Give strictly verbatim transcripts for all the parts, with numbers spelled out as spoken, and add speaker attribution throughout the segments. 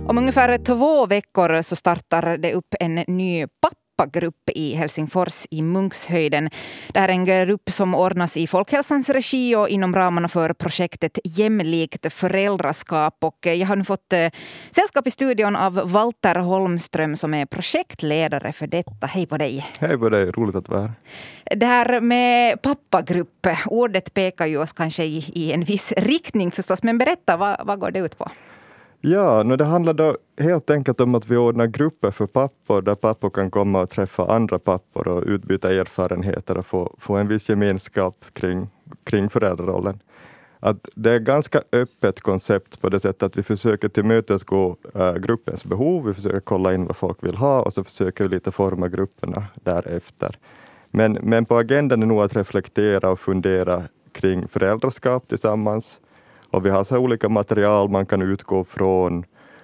Speaker 1: Om ungefär två veckor så startar det upp en ny pappagrupp i Helsingfors i Munkshöjden. Det här är en grupp som ordnas i Folkhälsans regi och inom ramarna för projektet Jämlikt föräldraskap. Och jag har nu fått eh, sällskap i studion av Walter Holmström som är projektledare för detta. Hej på dig.
Speaker 2: Hej på dig, roligt att vara här.
Speaker 1: Det här med pappagrupp, ordet pekar ju oss kanske i, i en viss riktning förstås. Men berätta, vad, vad går det ut på?
Speaker 2: Ja, no, det handlar då helt enkelt om att vi ordnar grupper för pappor där pappor kan komma och träffa andra pappor och utbyta erfarenheter och få, få en viss gemenskap kring, kring föräldrarollen. Att det är ett ganska öppet koncept på det sättet att vi försöker tillmötesgå äh, gruppens behov, vi försöker kolla in vad folk vill ha och så försöker vi lite forma grupperna därefter. Men, men på agendan är nog att reflektera och fundera kring föräldraskap tillsammans. Och vi har så olika material man kan utgå från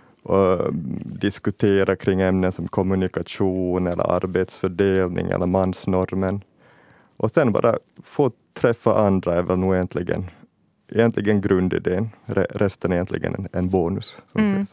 Speaker 2: och diskutera kring ämnen som kommunikation eller arbetsfördelning eller mansnormen. Och sen bara få träffa andra är väl nog egentligen, egentligen grundidén. Resten är egentligen en, en bonus.
Speaker 1: Mm.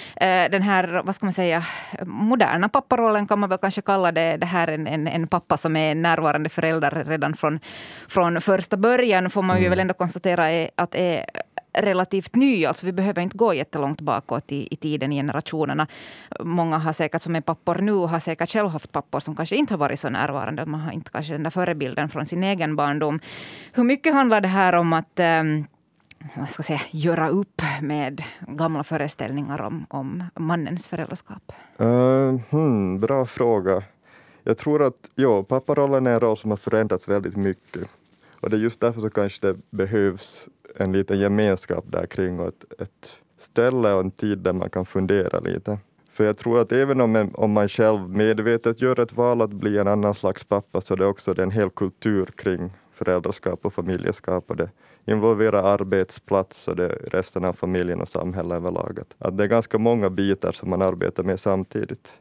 Speaker 1: Den här, vad ska man säga, moderna papparollen kan man väl kanske kalla det. Det här en, en, en pappa som är närvarande förälder redan från, från första början får man ju mm. väl ändå konstatera är, att är relativt ny. Alltså vi behöver inte gå jättelångt bakåt i, i tiden, i generationerna. Många har säkert som är pappor nu har säkert själv haft pappor som kanske inte har varit så närvarande. Man har inte kanske den där förebilden från sin egen barndom. Hur mycket handlar det här om att um, vad ska jag säga, göra upp med gamla föreställningar om, om mannens föräldraskap?
Speaker 2: Uh, hmm, bra fråga. Jag tror att ja, papparollen är en roll som har förändrats väldigt mycket. Och det är just därför så kanske det behövs en liten gemenskap där kring och ett, ett ställe och en tid där man kan fundera lite. För jag tror att även om, en, om man själv medvetet gör ett val att bli en annan slags pappa så det är också en hel kultur kring föräldraskap och familjeskap och det involverar arbetsplats och det resten av familjen och samhället överlag. Att det är ganska många bitar som man arbetar med samtidigt.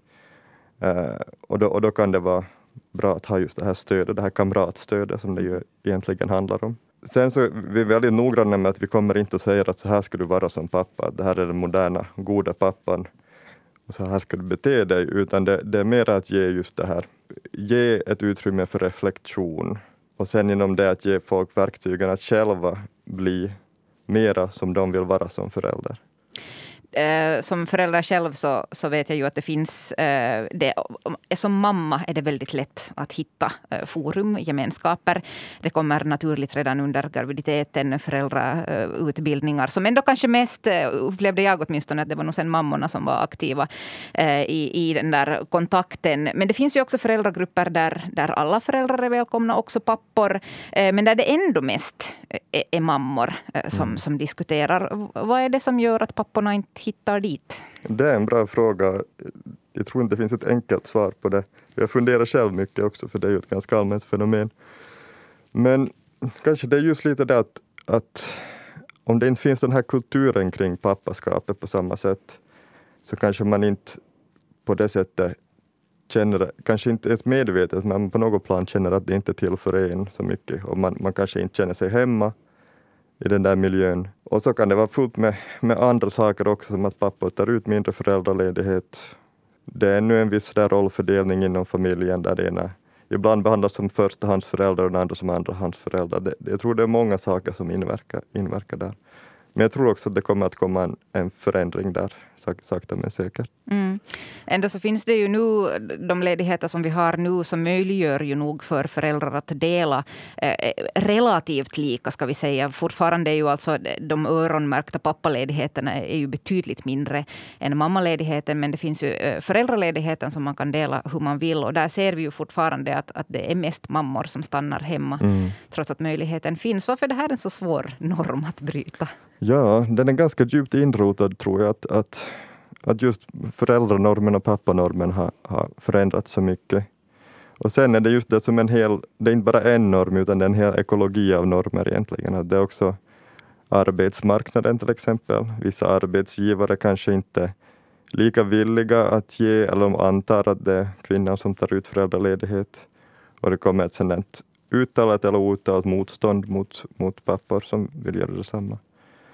Speaker 2: Uh, och, då, och då kan det vara bra att ha just det här stödet, det här kamratstödet som det ju egentligen handlar om. Sen så är vi väldigt noggranna med att vi kommer inte att säga att så här ska du vara som pappa. Det här är den moderna, goda pappan. Och så här ska du bete dig. Utan det, det är mer att ge just det här. Ge ett utrymme för reflektion. Och sen genom det att ge folk verktygen att själva bli mera som de vill vara som förälder.
Speaker 1: Eh, som förälder själv så, så vet jag ju att det finns, eh, det, som mamma är det väldigt lätt att hitta eh, forum, gemenskaper. Det kommer naturligt redan under graviditeten, föräldrautbildningar som ändå kanske mest eh, upplevde jag åtminstone att det var nog sen mammorna som var aktiva eh, i, i den där kontakten. Men det finns ju också föräldragrupper där, där alla föräldrar är välkomna, också pappor, eh, men där det ändå mest är, är mammor eh, som, mm. som diskuterar. Vad är det som gör att papporna inte hittar dit?
Speaker 2: Det är en bra fråga. Jag tror inte det finns ett enkelt svar på det. Jag funderar själv mycket också för det är ju ett ganska allmänt fenomen. Men kanske det är just lite det att, att om det inte finns den här kulturen kring pappaskapet på samma sätt så kanske man inte på det sättet känner, kanske inte ens medvetet men på något plan känner att det inte tillför en så mycket och man, man kanske inte känner sig hemma i den där miljön. Och så kan det vara fullt med, med andra saker också som att pappa tar ut mindre föräldraledighet. Det är nu en viss där rollfördelning inom familjen där det ena ibland behandlas som förstahandsföräldrar och den andra som andrahandsföräldrar. Det, jag tror det är många saker som inverkar, inverkar där. Men jag tror också att det kommer att komma en, en förändring där, sakta men säkert.
Speaker 1: Mm. Ändå så finns det ju nu, de ledigheter som vi har nu som möjliggör ju nog för föräldrar att dela eh, relativt lika ska vi säga. Fortfarande är ju alltså de öronmärkta pappaledigheterna är ju betydligt mindre än mammaledigheten, men det finns ju eh, föräldraledigheten som man kan dela hur man vill och där ser vi ju fortfarande att, att det är mest mammor som stannar hemma mm. trots att möjligheten finns. Varför är det här en så svår norm att bryta?
Speaker 2: Ja, den är ganska djupt inrotad tror jag att, att, att just föräldranormen och pappanormen har, har förändrats så mycket. Och sen är det just det som en hel, det är inte bara en norm utan det är en hel ekologi av normer egentligen. Att det är också arbetsmarknaden till exempel. Vissa arbetsgivare kanske inte lika villiga att ge eller de antar att det är kvinnan som tar ut föräldraledighet. Och det kommer ett sådant uttalat eller outtalat motstånd mot, mot pappor som vill göra detsamma.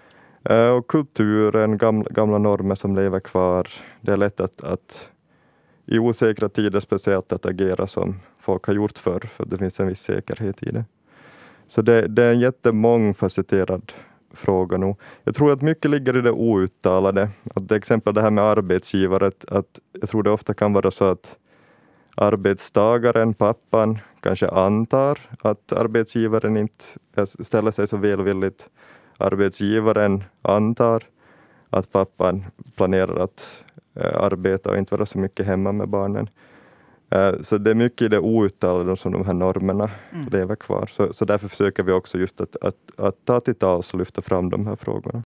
Speaker 2: Uh, och kulturen, gamla, gamla normer som lever kvar. Det är lätt att, att i osäkra tider speciellt att agera som folk har gjort förr, för det finns en viss säkerhet i det. Så det, det är en jättemångfacetterad fråga nu. Jag tror att mycket ligger i det outtalade. Att till exempel det här med arbetsgivare, att, att jag tror det ofta kan vara så att arbetstagaren, pappan, kanske antar att arbetsgivaren inte ställer sig så välvilligt. Arbetsgivaren antar att pappan planerar att äh, arbeta och inte vara så mycket hemma med barnen. Äh, så det är mycket i det outtalade som de här normerna mm. lever kvar. Så, så därför försöker vi också just att, att, att ta till tals och lyfta fram de här frågorna.